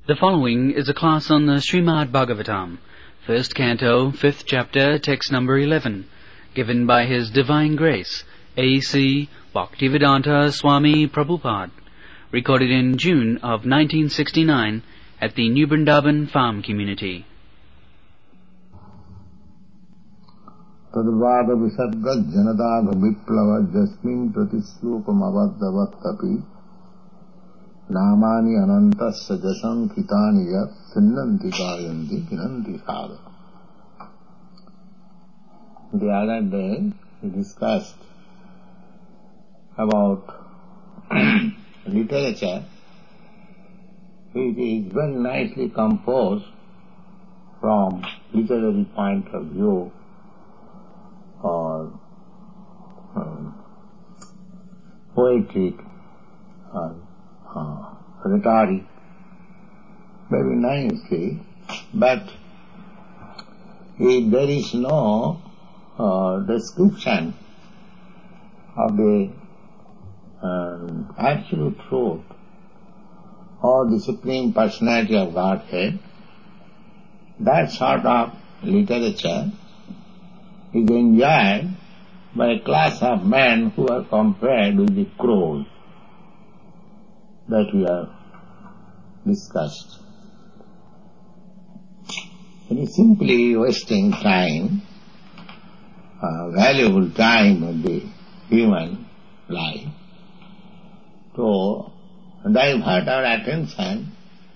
The following is a class on the Srimad Bhagavatam, first canto, fifth chapter, text number 11, given by His Divine Grace, A.C. Bhaktivedanta Swami Prabhupada, recorded in June of 1969 at the New Vrindavan Farm Community. तद्वाद विसर्ग जनदाग विप्लव जस्मिन् प्रतिश्लोकम अवद्धवत्तपि नामानि अनन्तस्य जसंखितानि यत् सिन्नन्ति गायन्ति गिनन्ति साध. The other day we discussed about literature which is very nicely composed from literary point of view, or poetic or rhetoric, very nicely, but if there is no description of the absolute truth or the Supreme Personality of Godhead, that sort of literature is enjoyed by a class of men who are compared with the crows that we have discussed. It is simply wasting time, valuable time of the human life, to divert our attention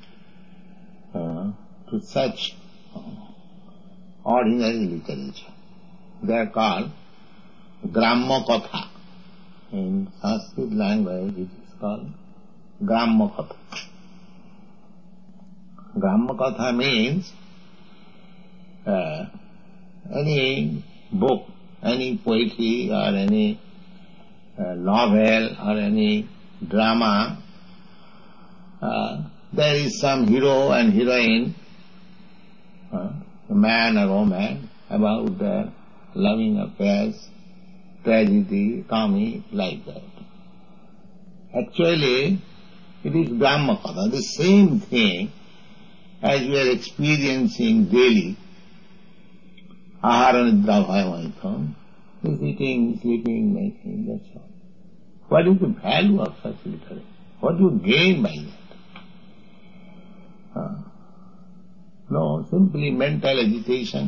to such ordinary literature. They are called Gramma Katha. In Sanskrit language it is called Gramma Katha. Gramma Katha means any book, any poetry or any novel or any drama, there is some hero and heroine, a man or woman, about their loving affairs, tragedy, comedy, like that. Actually, it is Brahma Katha, the same thing as we are experiencing daily. Ahara nidra bhayamaitham, is eating, sleeping, making, that's all. What is the value of such literature? What do you gain by that? No, simply mental agitation.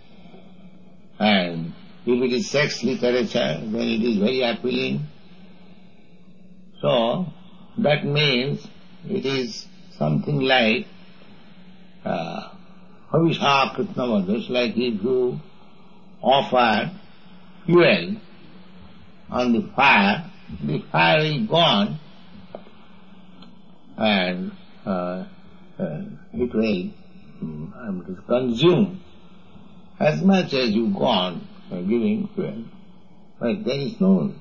And if it is sex literature, then it is very appealing. So, that means it is something like Havisha Kritnava, just like if you offer fuel on the fire is gone and it will consume as much as you go on giving fuel. But there is no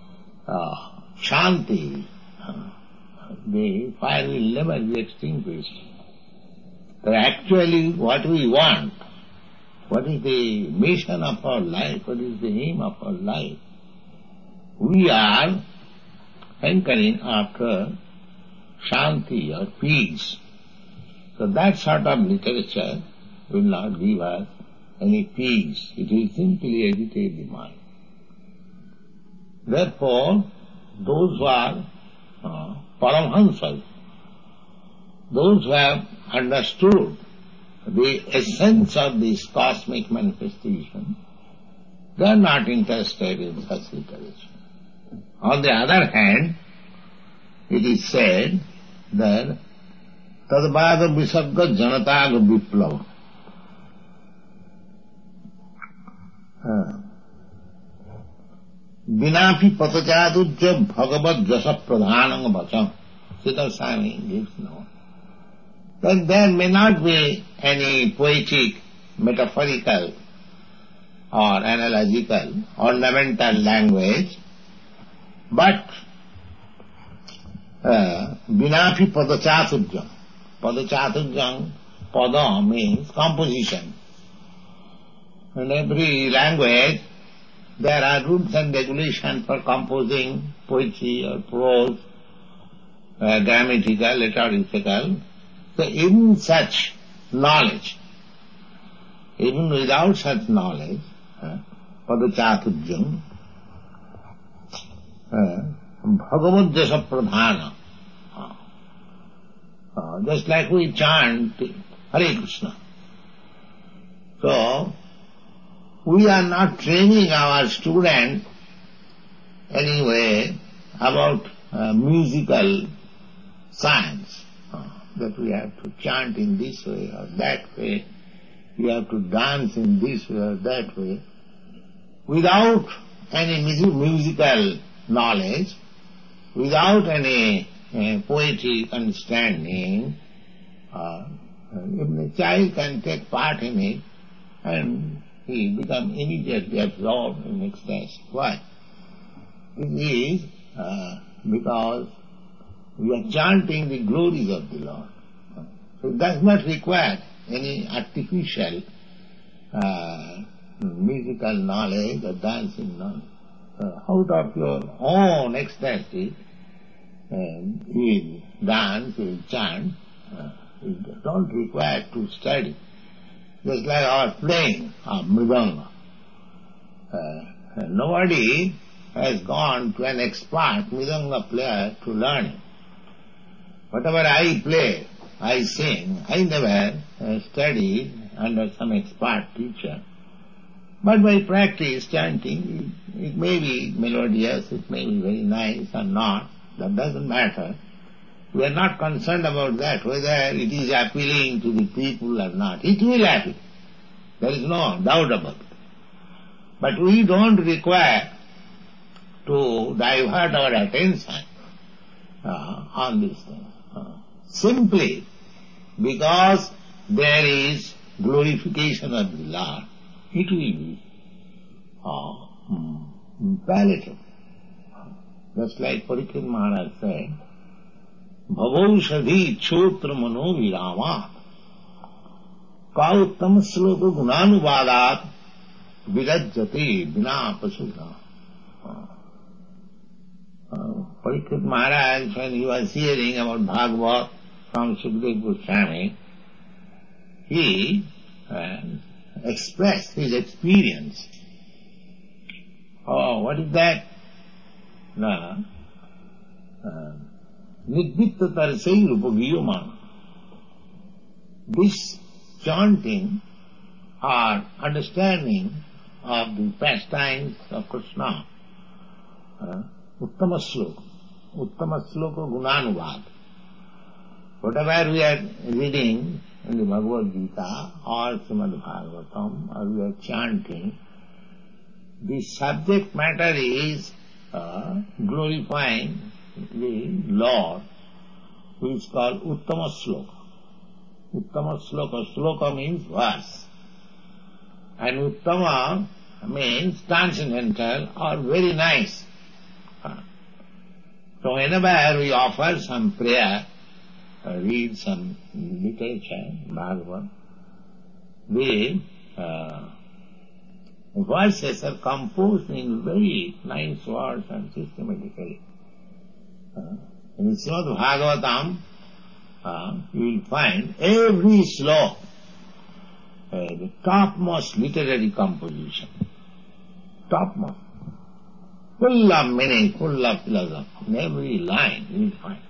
shanti. The fire will never be extinguished. But actually what we want, what is the mission of our life, what is the aim of our life, we are hankering after shanti or peace. So that sort of literature will not give us any peace. It will simply agitate the mind. Therefore, those who are Paramhansas, those who have understood the essence of this cosmic manifestation, they are not interested in such literature. On the other hand, it is said that Tadvada Visarga Janataga Viplava. Vinapi Patachadujya Bhagavad Jasa Pradhananga Vacham. Siddha Swami gives no. That there may not be any poetic, metaphorical or analogical, ornamental language, but Vinapi Padachadujya. Padachadujya, Pada means composition. In every language there are rules and regulations for composing poetry or prose, grammatical, rhetorical. So even such knowledge, even without such knowledge, padachaturyam, bhagavad jasa pradhana, just like we chant Hare Krishna. So, we are not training our student anyway about musical science, that we have to chant in this way or that way, we have to dance in this way or that way. Without any musical knowledge, without any poetic understanding, even a child can take part in it and he become immediately absorbed in ecstasy. Why? It is because we are chanting the glories of the Lord. So it does not require any artificial musical knowledge or dancing knowledge. Out of your own ecstasy, you will dance, you will chant. You don't require to study. Just like our playing of mridanga. Nobody has gone to an expert mridanga player to learn it. Whatever I play, I sing, I never studied under some expert teacher. But by practice, chanting, it may be melodious, it may be very nice or not, that doesn't matter. We are not concerned about that, whether it is appealing to the people or not. It will appeal. There is no doubt about it. But we don't require to divert our attention on these things. Simply because there is glorification of the Lord, it will be palatable. Just like Parikshit Maharaj said, Bhavaushadhi chotra mano virama ka uttam sloka gunanuvadat virajyate vina pasuna. Parikshit Maharaj, when he was hearing about Bhagavad from Sukadeva Goswami, he expressed his experience. Oh, what is that? Nidvitta tarsai rupagiyamana. This chanting or understanding of the pastimes of Krishna, uttama sloka gunanuvad. Whatever we are reading in the Bhagavad Gita or Srimad Bhagavatam, or we are chanting, the subject matter is glorifying the Lord, who is called Uttama Sloka. Uttama Sloka. Sloka means verse. And Uttama means transcendental or very nice. So whenever we offer some prayer, read some literature, Bhagavad, the verses are composed in very nice words and systematically. In Srimad Bhagavatam, you will find every sloka the topmost literary composition. Topmost. Full of meaning, full of philosophy. In every line you will find.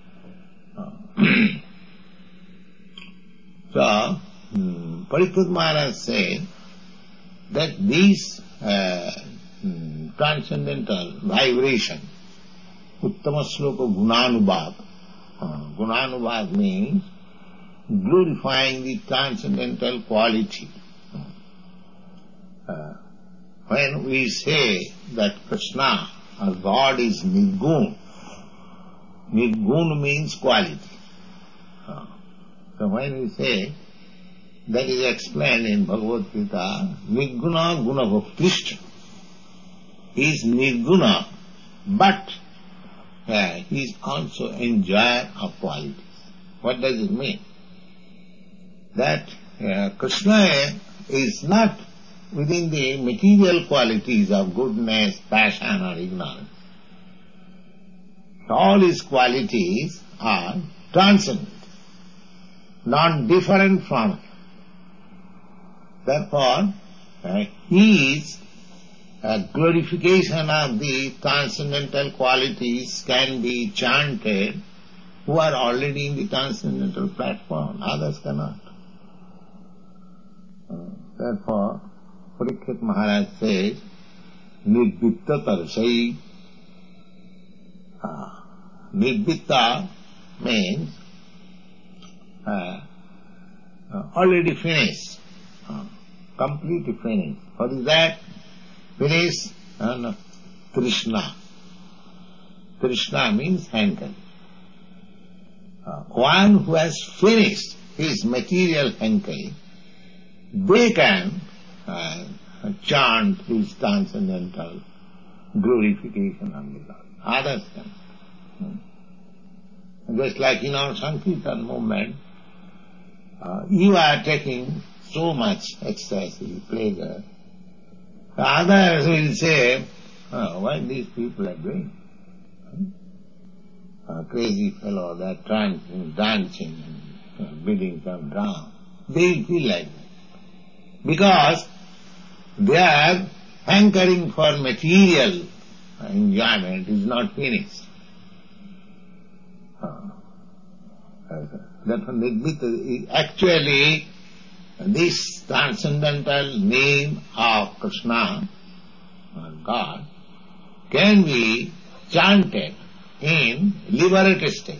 So, Parikshit Maharaj said that this transcendental vibration, Uttama Sloka Gunanubhav. Gunanubhav means glorifying the transcendental quality. When we say that Krishna or God is Nirgun, Nirgun means quality. So when we say, that is explained in Bhagavad Gita, Nirguna Guna Bhaktishta. He is Nirguna, but he is also enjoyer of qualities. What does it mean? That Krishna is not within the material qualities of goodness, passion or ignorance. All his qualities are transcendent. not different from him. Therefore, his glorification of the transcendental qualities can be chanted who are already in the transcendental platform. Others cannot. Therefore, Parikshit Maharaj says, Nirvitta Tarsai. Nirvitta means already finished, completely finished. What is that? Finished? No. Trishna. Trishna means hankering. One who has finished his material hankering, they can chant his transcendental glorification of the Lord. Others can. Just like in our Sankirtan movement, you are taking so much ecstasy, pleasure. Others will say, what these people are doing? Crazy fellow, they are dancing and beating them down. They feel like that. Because they are hankering for material enjoyment is not finished. Actually, this transcendental name of Krishna, God, can be chanted in liberated state.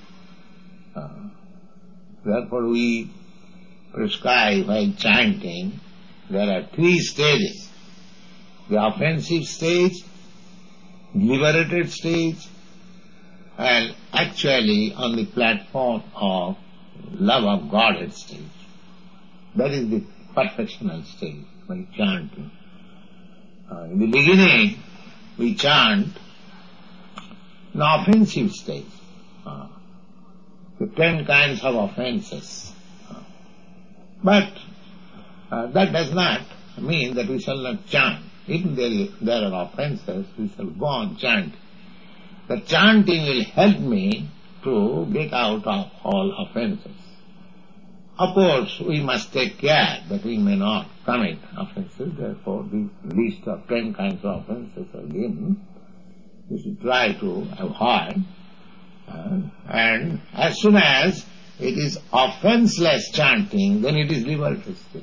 Therefore we prescribe while chanting, there are 3 stages. The offensive stage, liberated stage, and actually on the platform of love of Godhead stage. That is the perfectional stage by chanting. In the beginning, we chant in offensive stage. The 10 kinds of offences. But that does not mean that we shall not chant. Even there are offences, we shall go on chanting. The chanting will help me to get out of all offences. Of course, we must take care that we may not commit offences. Therefore, the list of 10 kinds of offences are given. We should try to avoid. And as soon as it is offenceless chanting, then it is liberated stage.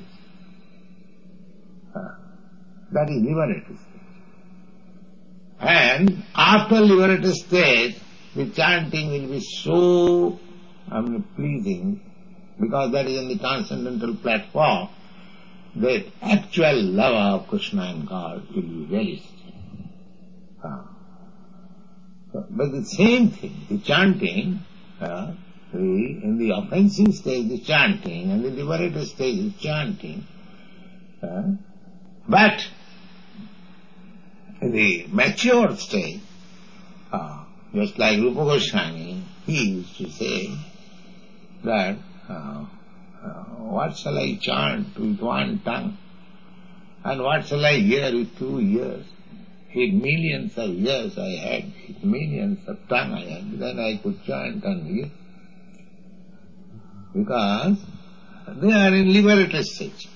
That is liberated stage. And after liberated stage, the chanting will be so pleasing, because that is in the transcendental platform, that actual love of Krishna and God will be realized. But the same thing, the chanting, in the offensive stage is chanting, and the liberated stage is chanting. But in the mature stage, just like Rupa Goswami, he used to say that, what shall I chant with one tongue? And what shall I hear with 2 ears? 8 millions of ears I had, 8 millions of tongue I had, then I could chant and hear. Because they are in liberated stage.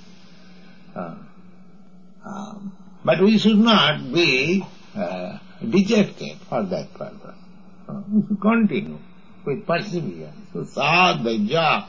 But we should not be dejected for that purpose. We should continue with perseverance. So sahat daija.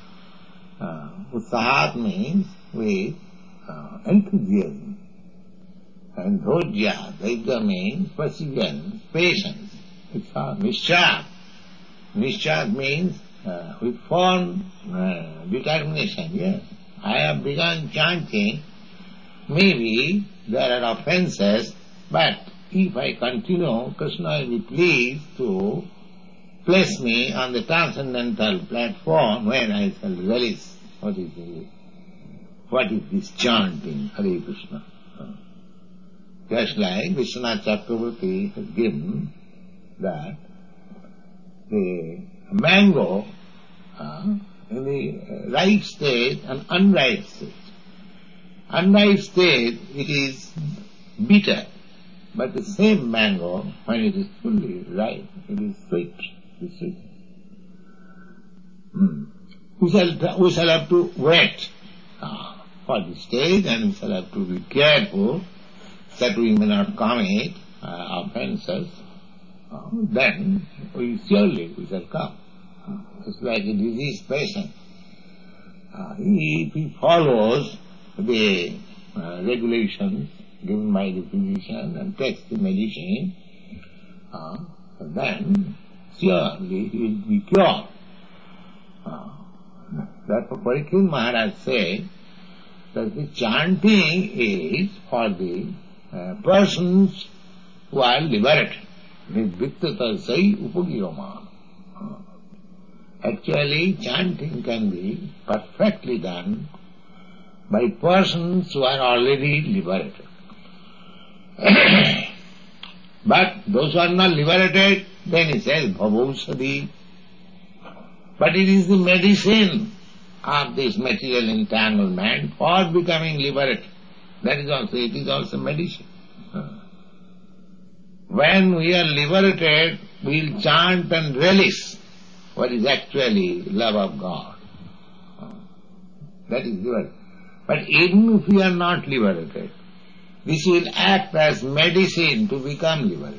Sahat means with enthusiasm. And dhojya, daija means perseverance, patience. It's nishcha. Nishcha means with firm determination. Yes, I have begun chanting. Maybe there are offences, but if I continue, Krishna will be pleased to place me on the transcendental platform where I shall relish what is this chanting, Hare Krishna. Just like Vishwanath Chakravarti has given that the mango in the ripe state and unripe state. Unripe state, it is bitter, but the same mango, when it is fully ripe, it is sweet. we shall have to wait for the stage, and we shall have to be careful that we may not commit offences. Then we shall come. It's like a diseased patient. If he follows the regulations given by the physician and takes the medicine, then surely he will be cured. Therefore Parikshit Maharaj said that the chanting is for the persons who are liberated. Nidvittatasai upagiyamana. Actually, chanting can be perfectly done by persons who are already liberated. But those who are not liberated, then he says, bhavausadhi. But it is the medicine of this material entanglement for becoming liberated. It is also medicine. When we are liberated, we will chant and relish what is actually love of God. That is liberated. But even if we are not liberated, this will act as medicine to become liberated.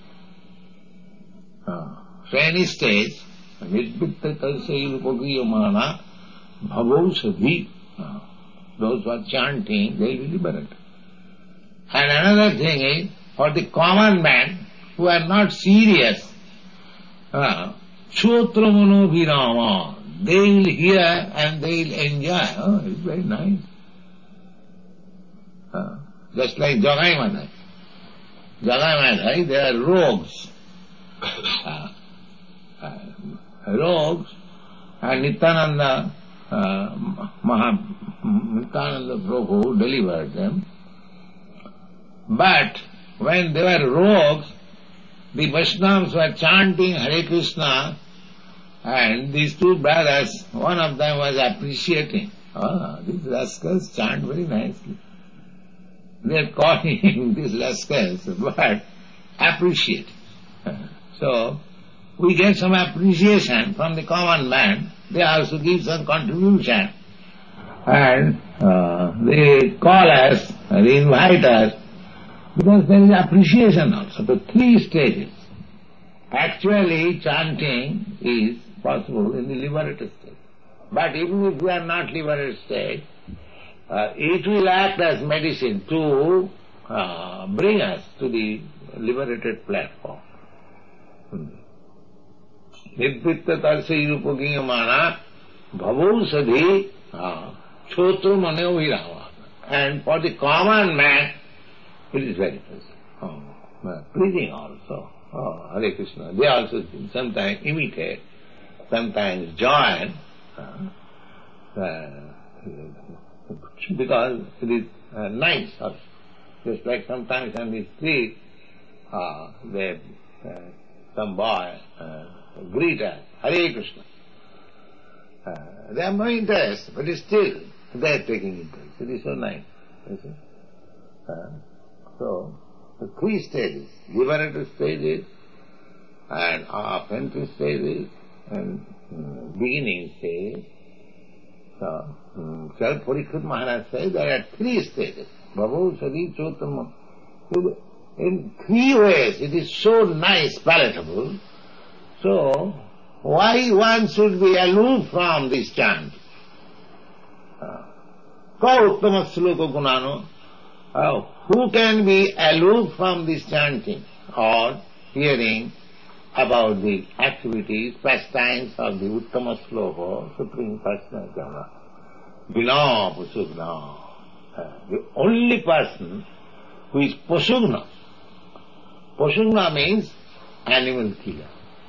So any stage, nidvittatasai upagiyamana bhavausadhi, those who are chanting, they will be liberated. And another thing is, for the common man who are not serious, Chotramano virama, they will hear and they will enjoy. It's very nice. Just like Jagai Madhai. Jagai Madhai, they are rogues. Rogues, and Nityananda Prabhu delivered them. But when they were rogues, the Vaishnavas were chanting Hare Krishna, and these two brothers, one of them was appreciating. These rascals chant very nicely. They are calling these rascals, but appreciate. So, we get some appreciation from the common man. They also give some contribution. And they call us, they invite us, because there is appreciation also. The three stages. Actually, chanting is possible in the liberated state. But even if we are not liberated state, it will act as medicine to bring us to the liberated platform. Nidvittatasai upagiyamana bhavausadhi chotramano virama. And for the common man, it is very pleasing. Pleasing also. Hare Krishna. They also sometimes imitate, sometimes join, because it is nice also. Just like sometimes on the street, some boy greet us, Hare Krishna. They have no interest, but still they are taking interest. It is so nice. You see? So, the three stages, liberated stages, and offensive stages, and beginning stages. So, Parikshit Maharaj says there are three stages. Bhavausadhi Chotama. In three ways it is so nice, palatable. So, why one should be aloof from this chant? Ka uttama sloka gunano. Who can be aloof from this chanting or hearing about the activities, pastimes of the Uttama Sloka, Supreme Personality? Vina Pasugna. The only person who is Pasugna. Pasugna means animal killer.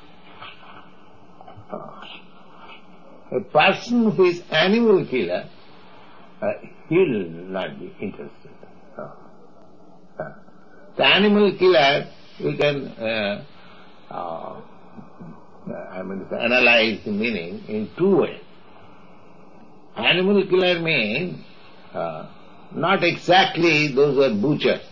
A person who is animal killer, he will not be interested. The animal killer, we can analyze the meaning in two ways. Animal killer means not exactly those who are butchers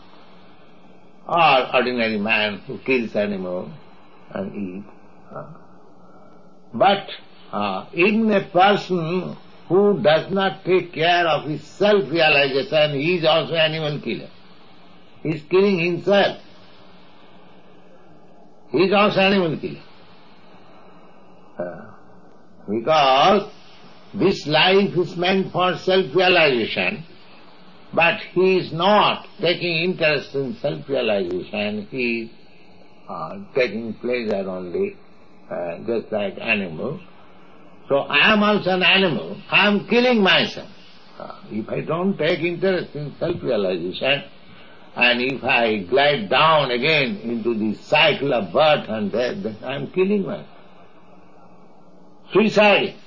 or ordinary man who kills animal and eat, but even a person who does not take care of his self-realization, he is also animal killer. He is killing himself. He is also animal killer. Because this life is meant for self-realization, but he is not taking interest in self-realization, he is taking pleasure only, just like animals. So I am also an animal, I am killing myself. If I don't take interest in self-realization, and if I glide down again into the cycle of birth and death, then I am killing myself. Suicide.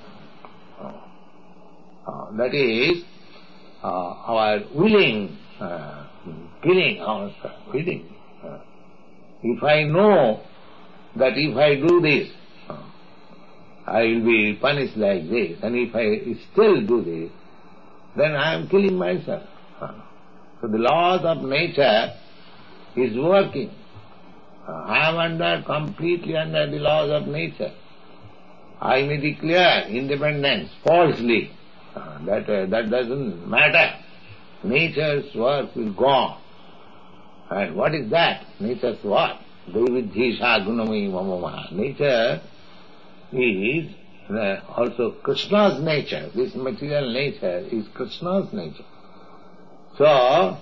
That is our willing, killing ourselves, willing. If I know that if I do this, I will be punished like this, and if I still do this, then I am killing myself. So the laws of nature is working. I am completely under the laws of nature. I may declare independence falsely. That doesn't matter. Nature's work will go on. And what is that? Nature's work. Devidhisha gunamai mamamaha. Nature is also Krishna's nature. This material nature is Krishna's nature. So,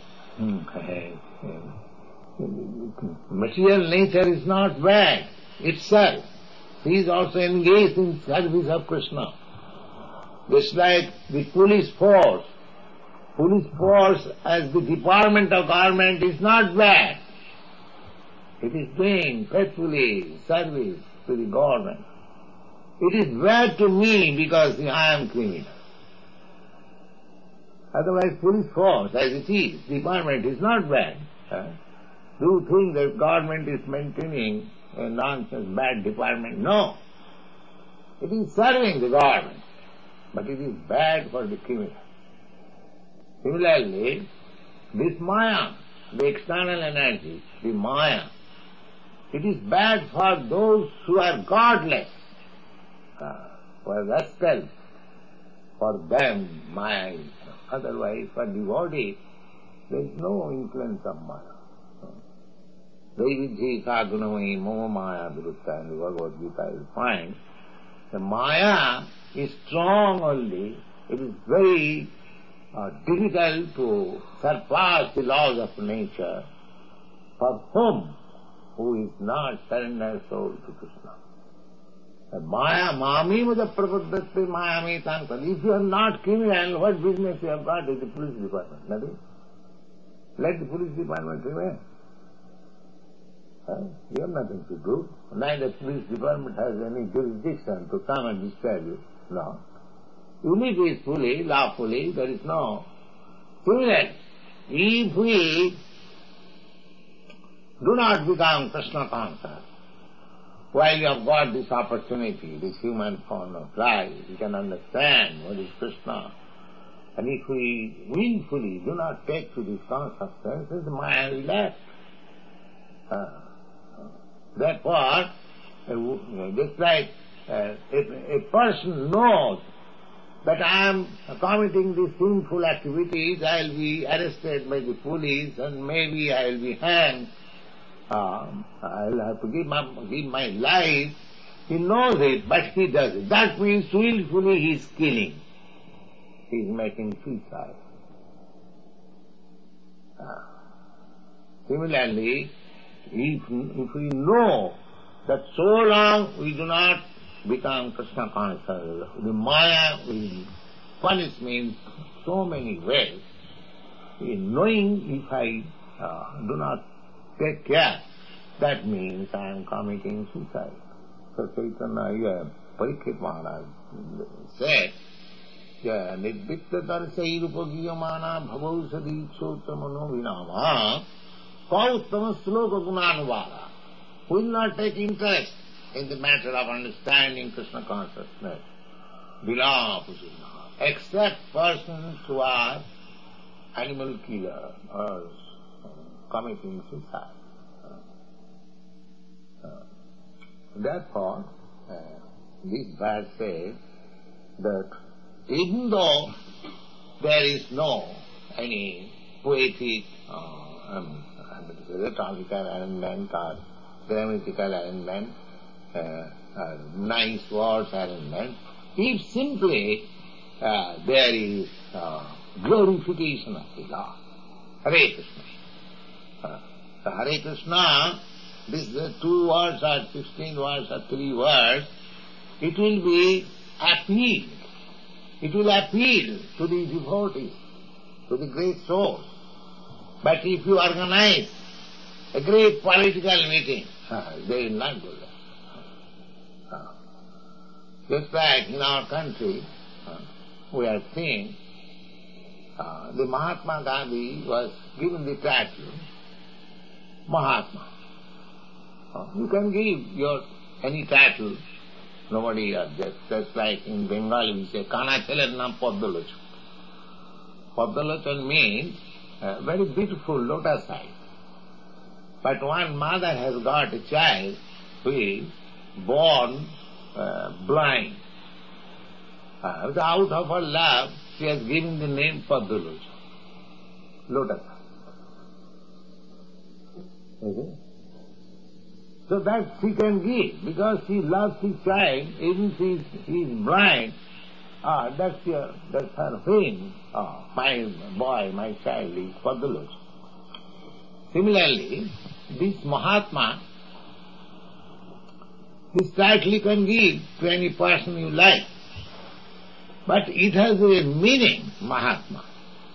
material nature is not bad itself. He is also engaged in service of Krishna. Just like the police force as the department of government is not bad. It is doing faithfully service to the government. It is bad to me because I am criminal. Otherwise, police force as it is, department is not bad. Do you think that government is maintaining a nonsense, bad department? No. It is serving the government, but it is bad for the criminal. Similarly, this Maya, the external energy, the Maya, it is bad for those who are godless, for themselves. For them, Maya is. Otherwise, for devotee, there is no influence of Maya. Devidhisha gunamai mama maya virutta in the Bhagavad Gita you will find the Maya is strong only. It is very difficult to surpass the laws of nature for whom who is not surrendered soul to Krishna. The Maya mami mada prabuddhate maya me tankad. If you are not criminal, what business you have got with the police department? Nothing. Let the police department remain. You have nothing to do. Neither police department has any jurisdiction to come and disturb you. No. You live peacefully, lawfully, there is no criminal. If we do not become Krishna conscious, while you have got this opportunity, this human form of life, you can understand what is Krishna. And if we willfully do not take to this consciousness, the Maya will act. Therefore, just like a person knows that I am committing these sinful activities, I will be arrested by the police and maybe I will be hanged, I will have to give my life. He knows it, but he does it. That means willfully he is killing. He is making suicide. Similarly, if we know that so long we do not become Krishna conscious, the Maya will punish me in so many ways. In knowing if I do not take care, that means I am committing suicide. So Chaitanya Parikshit Maharaj said, Nidvikta darsai rupagiyamana bhavausadi chotamano vinama kauttama sloka gunanuvara. Who will not take interest in the matter of understanding Krishna consciousness? Vilapusina. Except persons who are animal killers or committing suicide. Therefore, this verse says that even though there is no any poetic, rhetorical arrangement or grammatical arrangement, nice words arrangement, if simply there is glorification of the Lord. Hare Krishna. So Hare Krishna, this 2 words or 16 words or 3 words, it will be appealed. It will appeal to the devotees, to the great souls. But if you organize a great political meeting, they will not go there. Just like in our country, we are seeing the Mahatma Gandhi was given the title Mahatma. You can give your any title, nobody just like in Bengali we say, Kana Cheler Nam Padmalochan. Padmalochan means very beautiful lotus eyes. But one mother has got a child who is born blind. Out of her love, she has given the name Padmalochan, lotus eye. Okay? So that she can give, because she loves his child, even she is blind. That's her fame. My boy, my child is Padmalochan. Similarly, this Mahatma, this title you can give to any person you like, but it has a meaning, Mahatma.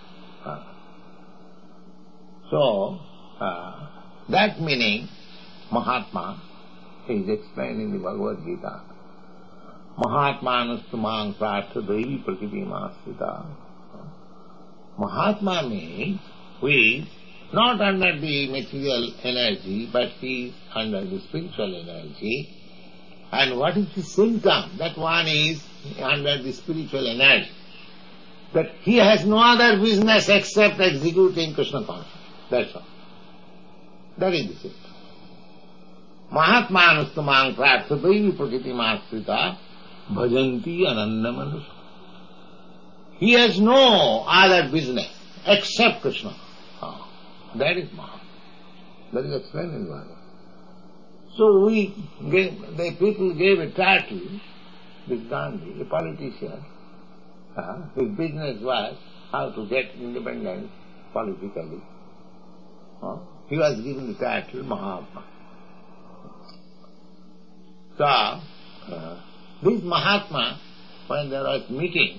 So, that meaning, Mahatma, is explained in the Bhagavad Gita. Mahatmanastumang prarthadai prakitimasrita. Mahatma means who is not under the material energy, but he is under the spiritual energy. And what is the symptom? That one is under the spiritual energy. That he has no other business except executing Krishna consciousness. That's all. That is the symptom. Mahatmanastumang prarthadai prakitimasrita bhajanti anandamanus. He has no other business except Krishna. That is Mahatma. That is explained in the Bhagavad. So the people gave a title, this Gandhi, a politician. His business was how to get independence politically. He was given the title Mahatma. So, this Mahatma, when there was meeting,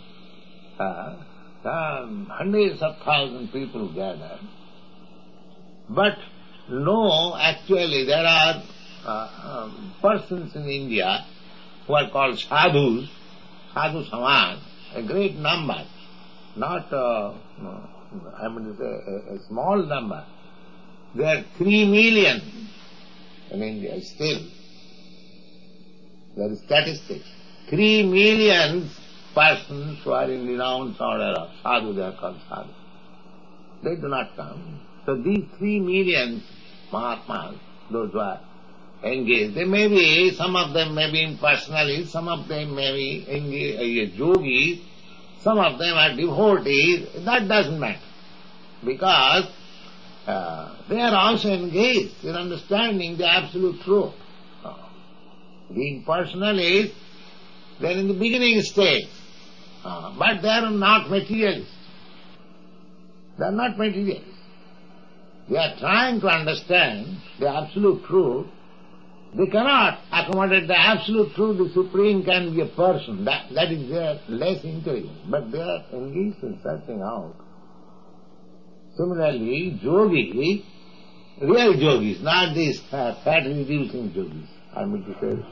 hundreds of thousands people gathered. But no, actually there are persons in India who are called sadhus, sadhu samaj, a great number, not I mean to say a small number. There are 3 million in India still. There is statistics. 3 million persons who are in renounced order of sadhu, they are called sadhu. They do not come. So these 3 million Mahatmas, those who are engaged, they may be, some of them may be impersonalists, some of them may be yogis, some of them are devotees. That doesn't matter. Because they are also engaged in understanding the absolute truth. The impersonalists, they are in the beginning stage, but they are not materialists. They are not materialists. They are trying to understand the absolute truth. They cannot accommodate the absolute truth. The Supreme can be a person. That is their less intelligence. But they are engaged in searching out. Similarly, yogis, real yogis, not these fat-reducing yogis, I mean to say.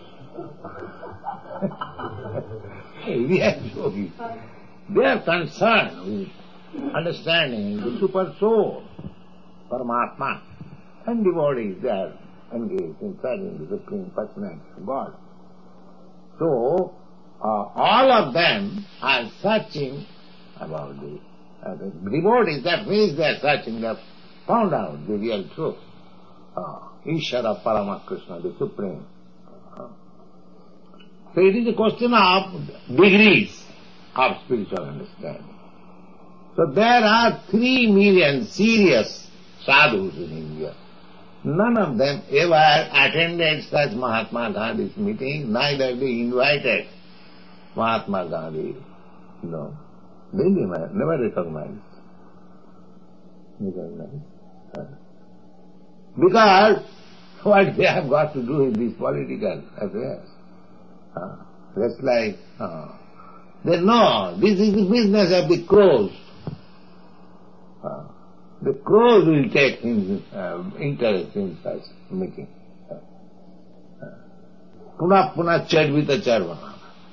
Real yogis. They are concerned with understanding the super soul, Paramatma, and devotees, they are engaged in searching the Supreme Personality of God. So, all of them are searching about the devotees, that means they are searching, they have found out the real truth. Ishvara Paramakrishna, the Supreme. So it is a question of degrees of spiritual understanding. So there are 3 million serious sadhus in India. None of them ever attended such Mahatma Gandhi's meeting, neither they invited Mahatma Gandhi. No. They never recognized. Because what they have got to do with these political affairs? Just like, they know this is the business of the crows. The crows will take interest in such meeting. Puna puna chadvita charvana.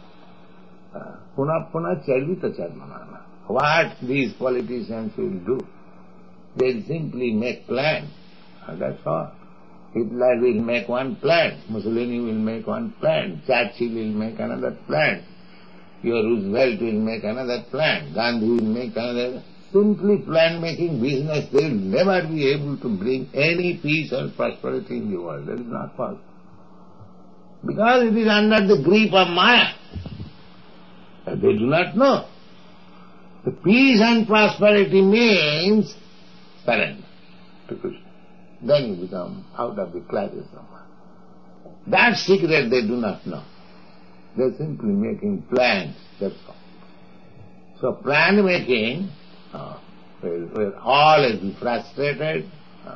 Puna puna chadvita charvana. What these politicians will do? They simply make plans. That's all. Hitler will make one plan, Mussolini will make one plan, Churchill will make another plan, your Roosevelt will make another plan, Gandhi will make another. Simply plan-making business, they will never be able to bring any peace or prosperity in the world. That is not possible. Because it is under the grip of Maya. They do not know. The peace and prosperity means surrender to Krishna. Then you become out of the clutches of Maya. That secret they do not know. They are simply making plans, that's all. So plan-making will always be frustrated.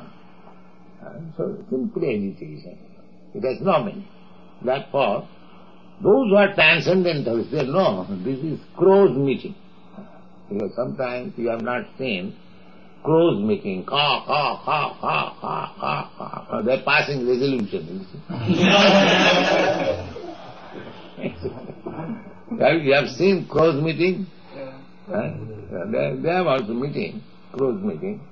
So simply agitation. It has no meaning. Therefore, those who are transcendentalists, they know this is crow's meeting. Because sometimes you have not seen crow's meeting, caw, caw, caw, caw, caw, caw, caw. They are passing resolution. You have seen crow's meeting? They have also meeting, crow's meeting.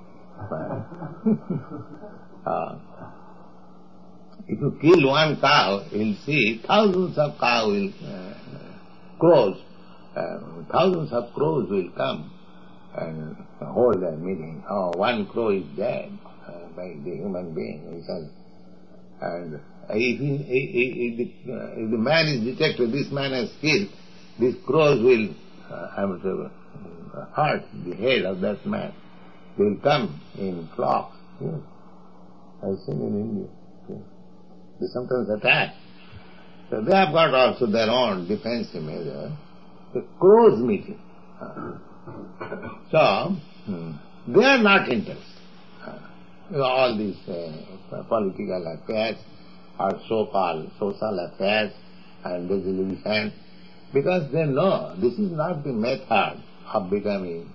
If you kill one cow, you will see thousands of crows, thousands of crows will come and hold their meeting. Oh, one crow is dead by the human being. And if the man is detected, this man has killed, these crows will have to hurt the head of that man. They will come in flocks. Yes. I have seen in India. Yes. They sometimes attack. So they have got also their own defensive measure. The crows meeting. So, they are not interested. All these political affairs or so-called social affairs and resolution, because they know this is not the method of becoming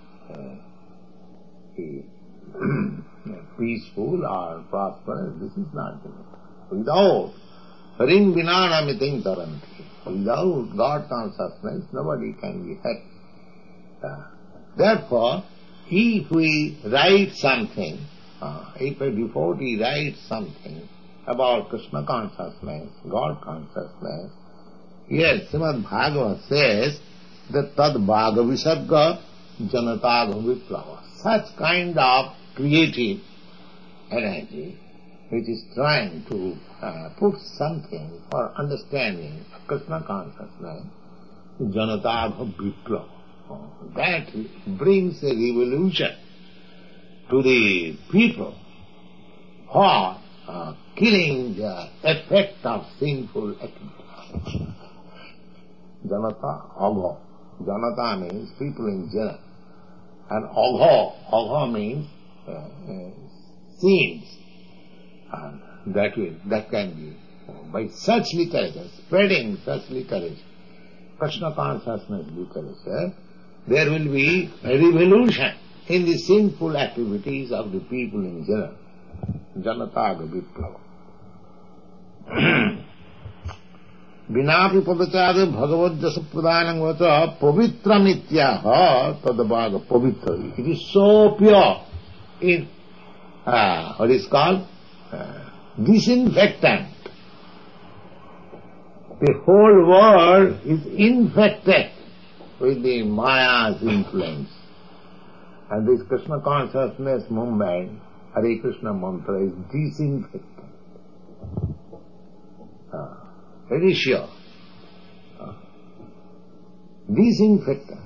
peaceful or prosperous. This is not the method. Without ring vinana miting taranti, without God consciousness, nobody can be happy. Therefore, if we write something, if a devotee writes something about Krishna consciousness, God consciousness, yes, Srimad Bhagavad says that tad bhaga visarga janatag viplava. Such kind of creative energy which is trying to put something for understanding Krishna consciousness, janatag viplava. That brings a revolution to the people who are killing the effect of sinful activity. Janata, agho. Janata means people in general. And agho means scenes. And that can be, by such literature, spreading such literature, Krishna consciousness literature, there will be a revolution in the sinful activities of the people in general. Janataga viplava. Vinapi padachada bhagavad jasa pradhanam vata pavitramithyaha tadabhaga pavitra. It is so pure in, what is called? Disinfectant. The whole world is infected with the Maya's influence. And this Krishna consciousness movement, Hare Krishna mantra, is disinfectant. Very sure. disinfectant.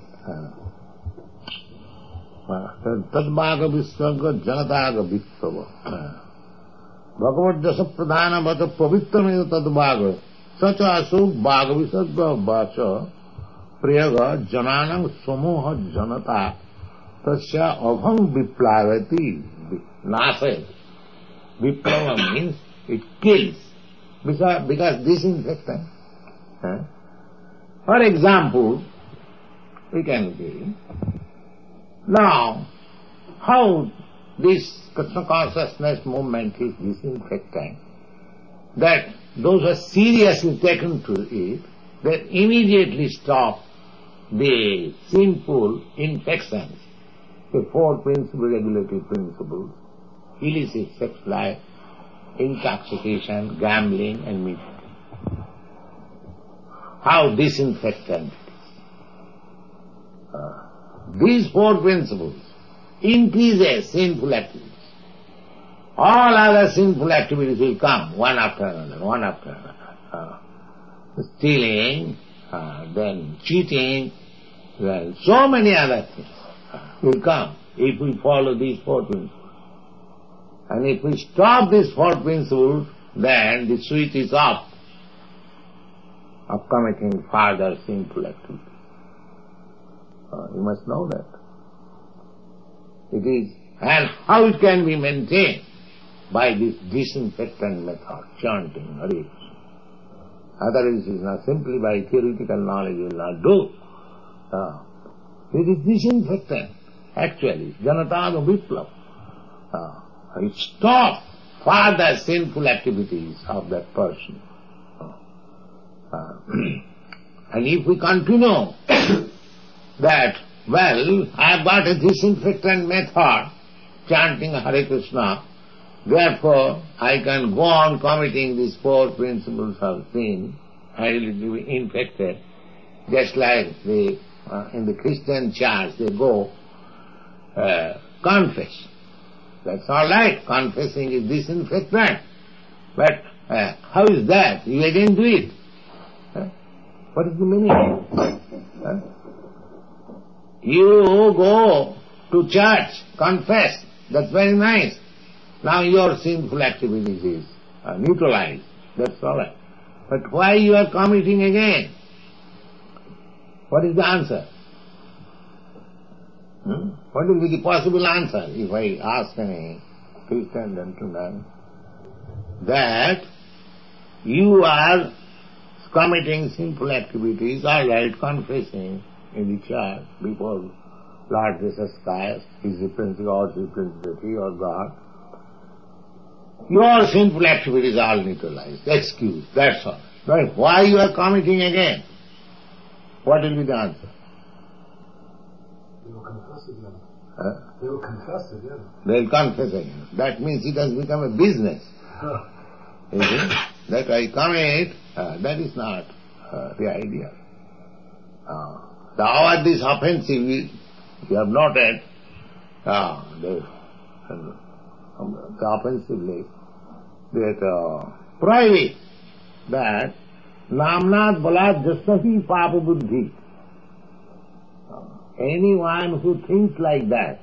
Tadvaga visvarga janataga vittava. Bhagavad Jasa Pradhana Vata Pavitrameva Tadvaga Sacha Asuk Bhaga Visarga Vacha Priyaga Jananam Samoha Janata Tasya Abham Viplavati Nasayati. Viplava means it kills because disinfectant. For example, we can give now how this Krishna consciousness movement is disinfectant, that those who are seriously taken to it, they immediately stop the sinful infections, the four principal regulative principles, illicit sex life, intoxication, gambling and meat. How disinfectant it is. These four principles increases sinful activities. All other sinful activities will come one after another. Stealing, then cheating, then so many other things will come if we follow these four principles. And if we stop these four principles, then the switch is off of committing further sinful activities. You must know that. It is, and how it can be maintained? By this disinfectant method, chanting, Hare Krishna. Otherwise it is not simply by theoretical knowledge you will not do. It is disinfectant, actually, Janataga Viplava. It stops further sinful activities of that person. And if we continue that, well, I have got a disinfectant method, chanting Hare Krishna, therefore I can go on committing these four principles of sin, I will be infected. Just like in the Christian church they go confess. That's all right, confessing is disinfectant. But how is that? You again do it. What is the meaning? You go to church, confess, that's very nice. Now your sinful activities is neutralized, that's all right. But why you are committing again? What is the answer? What will be the possible answer if I ask any Christian gentleman that you are committing sinful activities, all right, confessing in the church before Lord Jesus Christ, His representative or God, your sinful activities are all neutralized, excused, that's all. But why you are committing again? What will be the answer? They will confess again. They will confess again. They will confess again. That means it has become a business. That I commit, that is not the idea. The hour this offensive, you have noted, the offensively, that prohibit that namnat balat jasahi papa buddhi. Anyone who thinks like that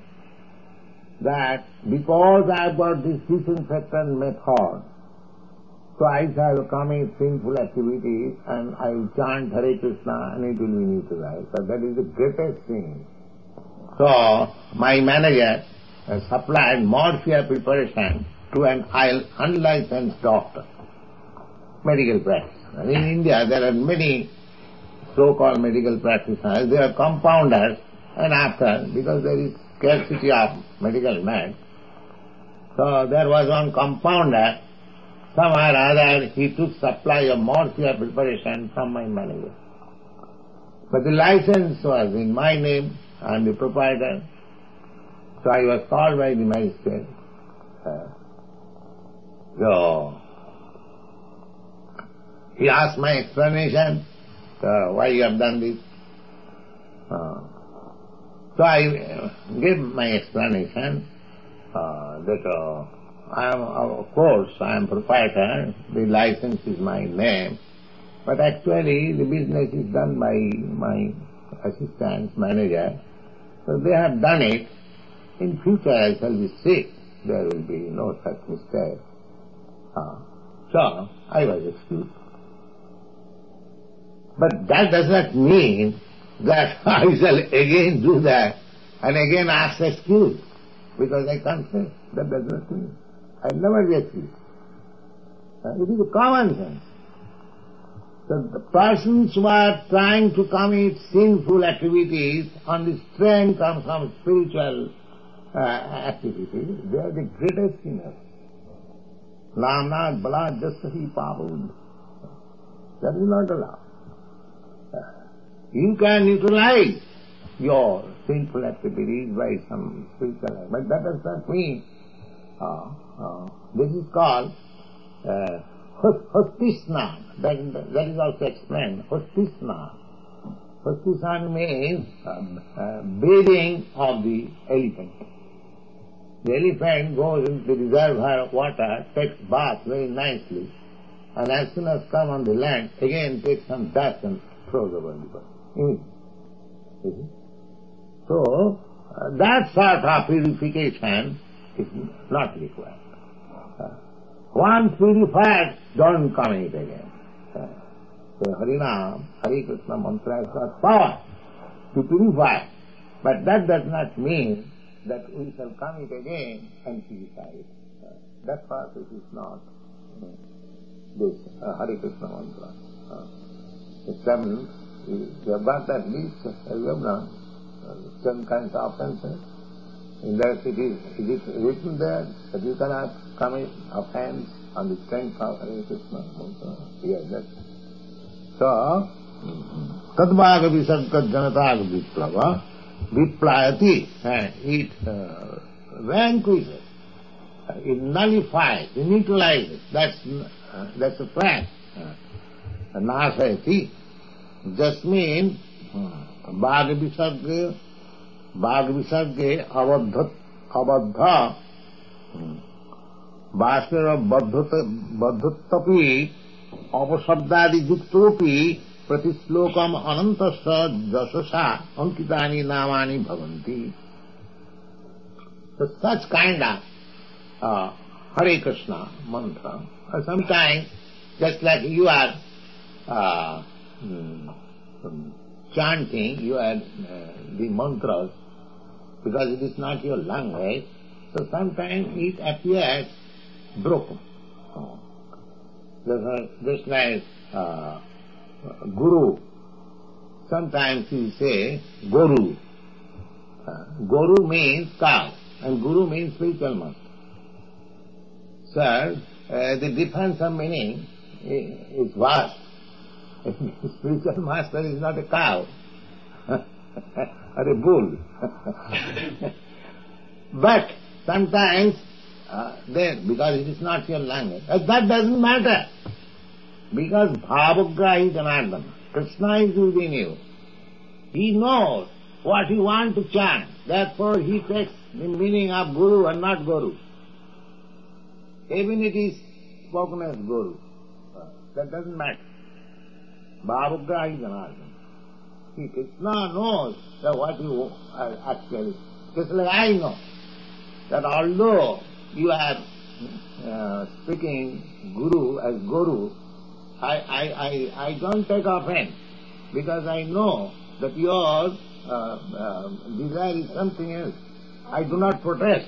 because I have got this disinfectant method, so I shall commit sinful activities and I will chant Hare Krishna and it will be neutralized. So that is the greatest thing. So my manager has supplied morphia preparation to an unlicensed doctor, medical practice. And in India there are many so-called medical practitioners, they are compounders, and after, because there is scarcity of medical men, so there was one compounder, somehow or other he took supply of morphia preparation from my manager. But the license was in my name, I am the proprietor, so I was called by the magistrate. So he asked my explanation, why you have done this. So I gave my explanation that I am, of course, I am proprietor, the license is my name, but actually the business is done by my assistant manager. So they have done it. In future I shall be sick. There will be no such mistake. So I was excused. But that does not mean that I shall again do that and again ask excuse, because I confess. That does not mean. I never be excused. It is a common sense. So the persons who are trying to commit sinful activities on the strength of some spiritual activity, they are the greatest sinners. Namnad balad jasahi papud. That is not allowed. You can utilize your sinful activities by some spiritual act, but that does not mean this is called Hostisnan. That is also explained. Hostisnan. Hostisnan means bathing of the elephant. The elephant goes into the reservoir of water, takes bath very nicely, and as soon as come on the land, again takes some dust and throws over the body. So, that sort of purification is not required. Once purified, don't commit again. So Harinam, Hare Krishna mantra has got power to purify, but that does not mean that we shall commit again and purify it. That process is not this Hare Krishna mantra. Seven, you have got that list, you have known, 7 kinds of offenses. In that it is written there that you cannot commit offense on the strength of Hare Krishna mantra. Yes, that's it. So, Tadvaga visarga janatag viplava viplayati, it vanquishes, it nullifies, it neutralizes. That's a fact. Nasayati just means Bhag visarga abadha Bhaskara baddhatapi अपशब्दादि युक्तोपि प्रतिश्लोकम अनंतस्य जससा अंकितानि नामानि भवन्ति. So such kind of Hare Krishna mantra, or sometimes just like you are chanting, you are the mantras, because it is not your language, so sometimes it appears broken. Just like Guru. Sometimes you say Goru. Goru means cow, and Guru means spiritual master. Sir, the difference of meaning is vast. Spiritual master is not a cow or a bull. But sometimes because it is not your language. That doesn't matter. Because Bhavagrahi Janardana, Krishna is within you. He knows what you want to chant. Therefore he takes the meaning of Guru and not Guru. Even it is spoken as Guru. That doesn't matter. Bhavagrahi Janardana. See, Krishna knows that what you actually... Just like I know that although you are speaking Guru as Guru, I don't take offense, because I know that your desire is something else. I do not protest.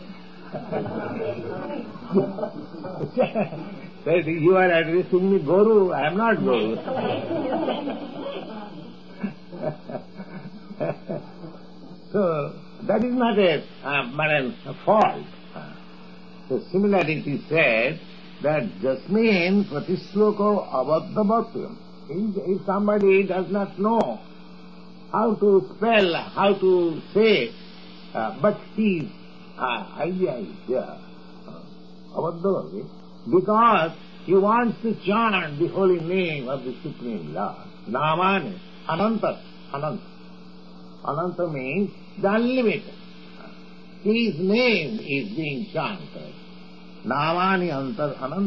That you are addressing me Guru, I am not Guru. So that is not a fault. So similarly it is said that jasmin pratisloko abadha bhakti. If somebody does not know how to spell, how to say, but his idea is there, abadha bhakti, because he wants to chant the holy name of the Supreme Lord. Namani, Ananta. Ananta means the unlimited. His name is being chanted. Namani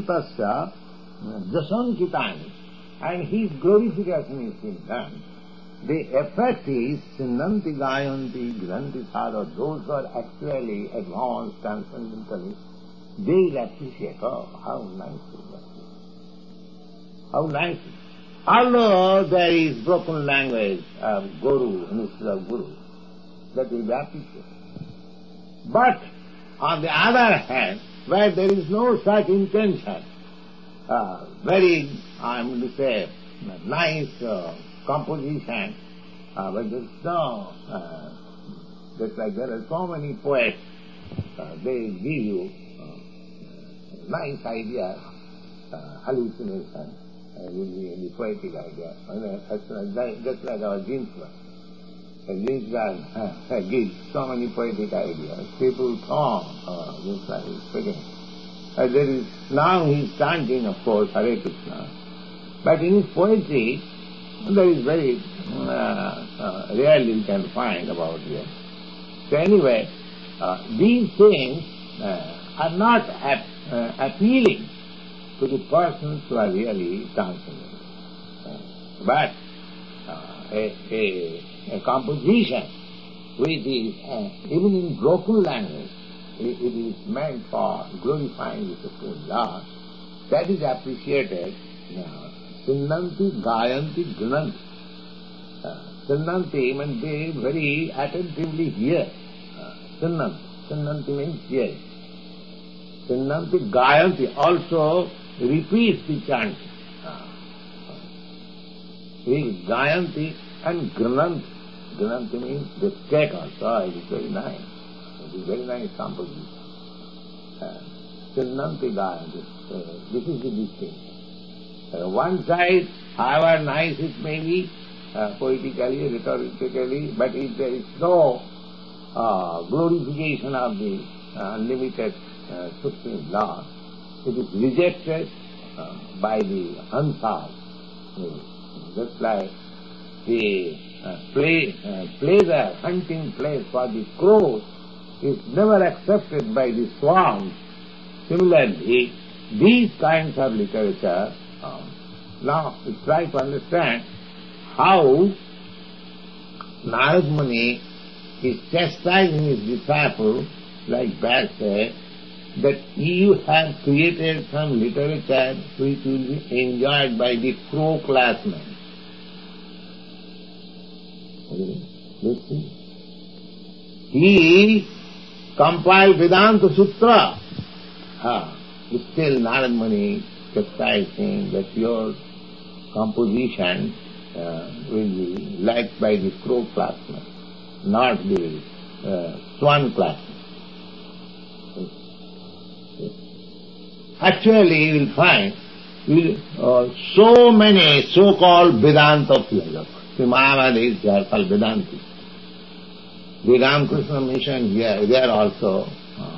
anantasya jasankitani. And his glorification is being done. The effect is Sinnanti Gayanti Granti Sadha, those who are actually advanced transcendentalists, they will appreciate, oh, how nice is that. How nice. Although there is broken language of Guru instead of Guru, that will be appreciated. But on the other hand, where there is no such intention, very, I'm going to say, nice composition, but there is no, just like there are so many poets, they give you nice ideas, hallucination, in the poetic idea, just like our Ginsberg. Ginsberg gives so many poetic ideas. People talk, just like speaking. There is, now he is chanting, of course, Hare Krishna. But in his poetry, there is very rarely you can find about it. So anyway, these things are not appealing to the persons who are really transcendent. But a composition which is, even in broken language, it is meant for glorifying the Supreme Lord, that is appreciated. Sinnanti, Gayanti, Gunanti. Sinnanti means they very attentively hear. Sinnanti means hearing. Sinnanti, Gayanti also repeats the chanting. Gayanti and Grananti. Grananti means they take also. It is very nice. It is very nice composition. Sinnanti, Gayanti. This is the distinction. One side, however nice it may be, poetically, rhetorically, but if there is no glorification of the unlimited Supreme Lord, it is rejected by the unsought. Just like the pleasure, hunting place for the crows is never accepted by the swans. Similarly, these kinds of literature, now we try to understand how Narad Muni is chastising his disciple, like Vyasa said, that you have created some literature which will be enjoyed by the crow classmen. Listen. He compiled Vedanta Sutra. Still Narad Muni chastising that your composition will be liked by the crow classmen, not the swan classmen. Actually, you will find so many so-called Vedanta philosophers. The Mayavadis, they are called Vedantis. The Ramakrishna mission here, they are also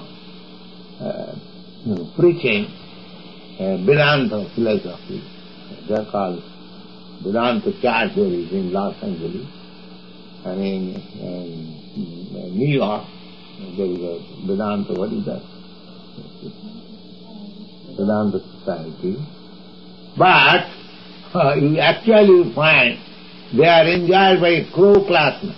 preaching Vedanta philosophy. They are called Vedanta Chacharis in Los Angeles, and in New York there is a Vedanta, what is that? Vedanta Society. But you actually find they are enjoyed by crow classmen.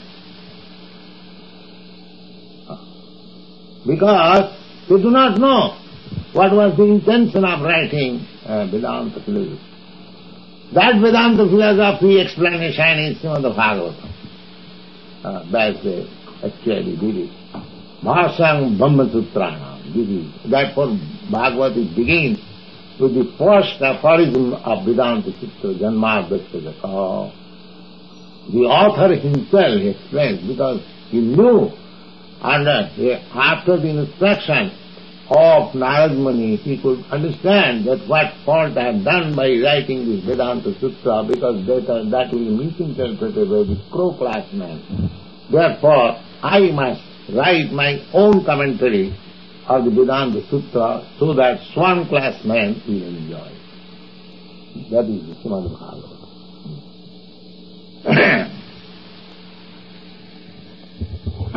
Because they do not know what was the intention of writing Vedanta philosophy. That Vedanta philosophy explanation is Srimad Bhagavatam. Vyasa actually did it. Bhasang Brahma Sutrana. Therefore Bhagavad begins with the first aphorism of Vedanta Sutra, Janmadhyasya. The author himself explains, because he knew after the instruction of Narad Muni, he could understand that what fault I have done by writing this Vedanta Sutra, because that will be misinterpreted by the crow classmen. Therefore, I must write my own commentary of the Vedanta Sutra so that swan classmen will enjoy. That is the Srimad Bhagavatam.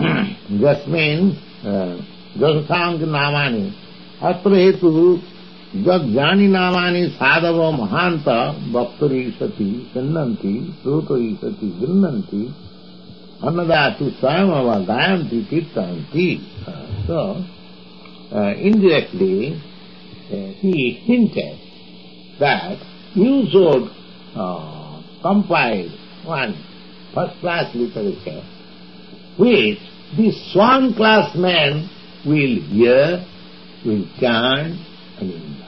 Just means Jasasang Namani. Atra hetu Jad jani namani sadhava mahanta bhaktari sati sannanti srutari sati grinnanti annadatu swayamava gayanti kirtanti. So, indirectly, he hinted that you should compile one first-class literature which the swan-class men will hear, will chant, and will learn.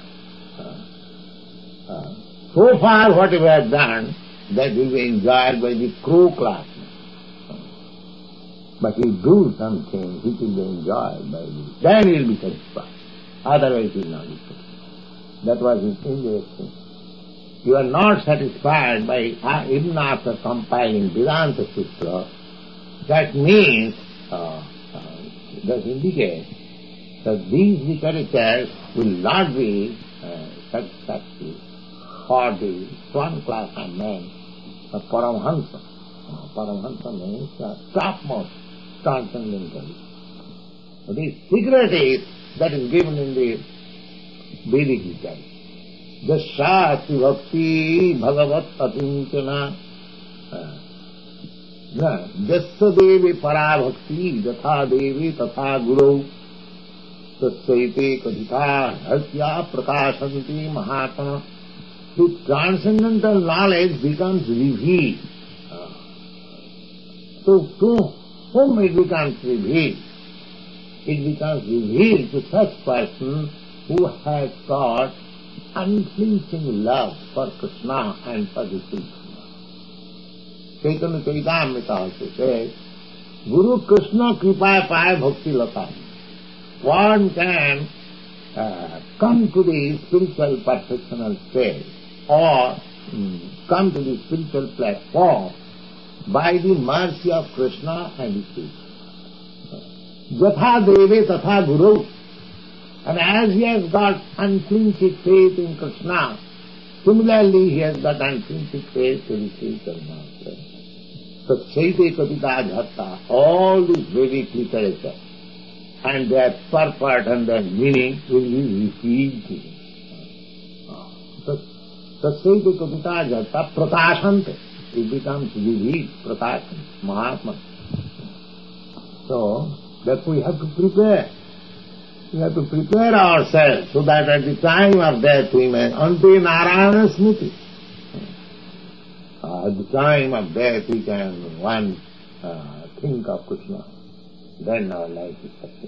So far what we have done, that will be enjoyed by the crow-class men. But you do something which will be enjoyed by you, then you will be satisfied. Otherwise you will not be satisfied. That was his indirect thing. You are not satisfied by, even after compiling Vedanta Sutra, that means, that indicates that these literatures will not be satisfactory for the swan class of men, Paramhansa. Paramhansa means topmost transcendental. The secret is, that is given in the Vedic literature. Jasya bhakti bhagavat atinchana jasya devi para bhakti jatha devi tatha guru tasyaite kadhita hasya prakashanti mahatma. The transcendental knowledge becomes revealed. So to whom it becomes revealed? It becomes revealed to such person who has got unflinching love for Krishna and for the Sri Krishna. Chaitanya Charitamrita also says, Guru Krishna kripa paya bhakti lata. One can come to the spiritual perfectional state or come to the spiritual platform by the mercy of Krishna and the Sri Krishna. Jatha deve tatha guru. And as he has got unflinching faith in Krishna, similarly he has got unflinching faith in the spiritual master. So Chaitya Kapita Jhatta, all this Vedic literature and their purport and their meaning will be revealed to him. So Chaitya Kapita Jhatta prakashante, it becomes revealed, prakashante, Mahatma. So that we have to prepare. We have to prepare ourselves so that at the time of death we may ante Narayana Smriti. At the time of death we can think of Krishna. Then our life is successful.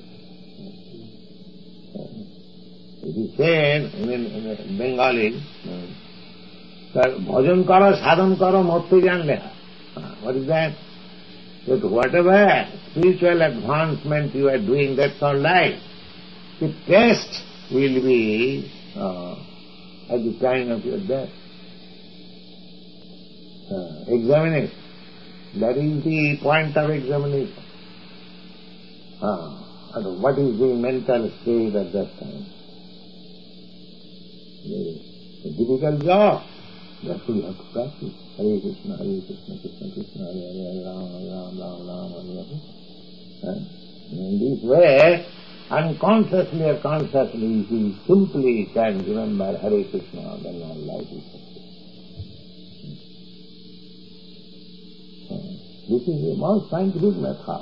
It is said in Bengali that bhajan karo, sadhan karo, motte jan leha. What is that? That whatever spiritual advancement you are doing, that's all right. The test will be at the time of your death. Examination. That is the point of examination. What is the mental state at that time? It's a difficult job. Therefore you have to practice. Hare Krishna, Krishna Krishna, Hare Hare, Rama Rama, Hare Hare. In this way, unconsciously or consciously, if you simply can remember Hare Krishna, then our life is successful. This is the most scientific method.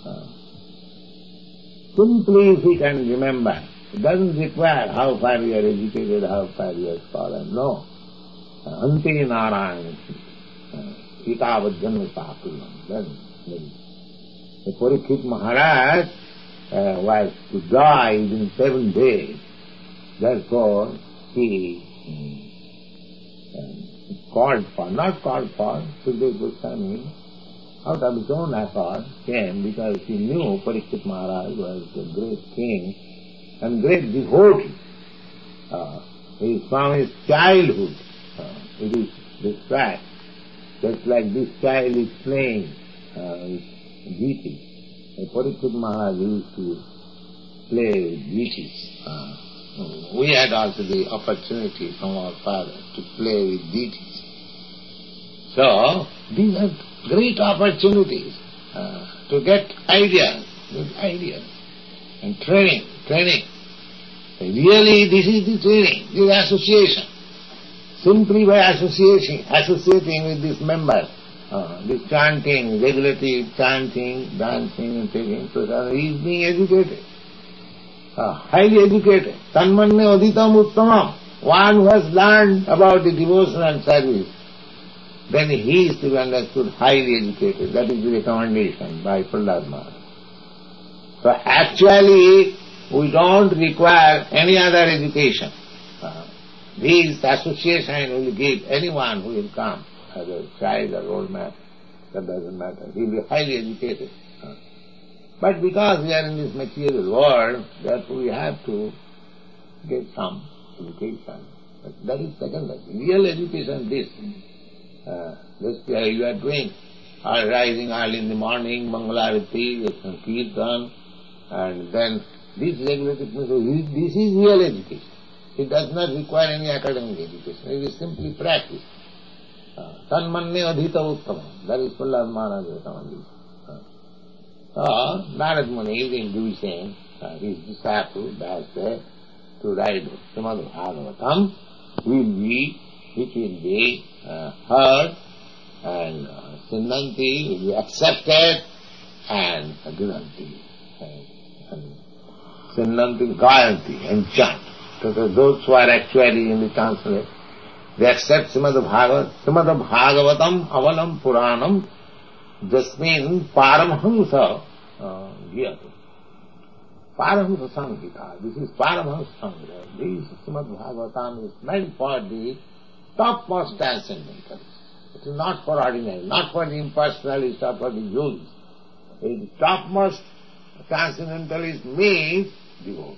Simply if we can remember, it doesn't require how far we are educated, how far we are scholar, no. Ante Narayana, Itavad Janma Sakulam. Then the Parikshit Maharaj was to die within 7 days. Therefore, he not called for, Sukadeva Goswami, out of his own effort came because he knew Parikshit Maharaj was a great king and great devotee. He is from his childhood. It is described just like this child is playing with deities. Parikshit Maharaj used to play with deities. We had also the opportunity from our father to play with deities. So, these are great opportunities to get ideas, good ideas, and training. Really, this is the training, this is association. Simply by associating with this member, this chanting, regulative chanting, dancing and taking prasad, he is being educated, highly educated. Tanmanne adhitam uttamam. One who has learned about the devotional service, then he is to be understood highly educated. That is the recommendation by Prahlad Maharaj. So actually, we don't require any other education. This association will give anyone who will come, as a child or old man, that doesn't matter. He will be highly educated. But because we are in this material world, therefore we have to get some education. But that is secondary. Real education is this you are doing, rising early in the morning, Mangalarati, Kirtan, and then this regulative means this is real education. It does not require any academic education. It is simply practice. Tanmanne adhita uttamam. That is Prahlad Maharaj's recommendation. Narad Muni is introducing his disciple Vyasa to write Srimad Bhagavatam, which will be heard, and Sinnanti will be accepted, and Granti, and Sinnanti Gayanti, and chant. So those who are actually in the translate, they accept Srimad Bhagavatam Avalam Puranam Jasmin Paramhansa Gyatu. Paramhansa Samhita. This is Paramhansa Samhita. This Srimad Bhagavatam is meant for the topmost transcendentalists. It is not for ordinary, not for the impersonalists or for the yogis. The topmost transcendentalist means devotee.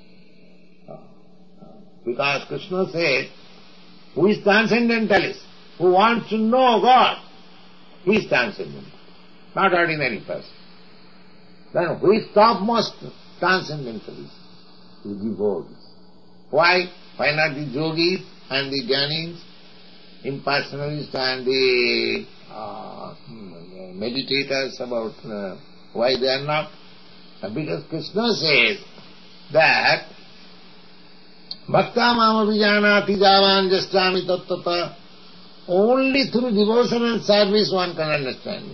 Because Krishna said, who is transcendentalist? Who wants to know God? He is transcendentalist, not ordinary person. Then who is topmost transcendentalist? The devotees. Why? Why not the yogis and the jnanis, impersonalists and the meditators about why they are not? Because Krishna says that Bhakta mama vijanati javan jastrami tattata. Only through devotion and service one can understand it.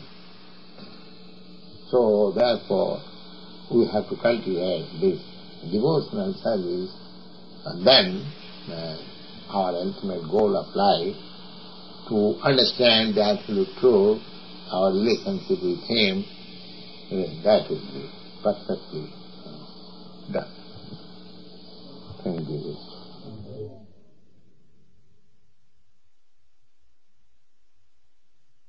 So therefore, we have to cultivate this devotional service, and then our ultimate goal of life, to understand the absolute truth, our relationship with Him, that will be perfectly done. Thank you.